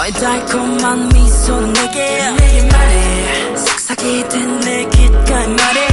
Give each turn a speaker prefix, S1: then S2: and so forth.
S1: 너의 달콤한 미소는 내게 말해 속삭이듯 내 귓가에 말해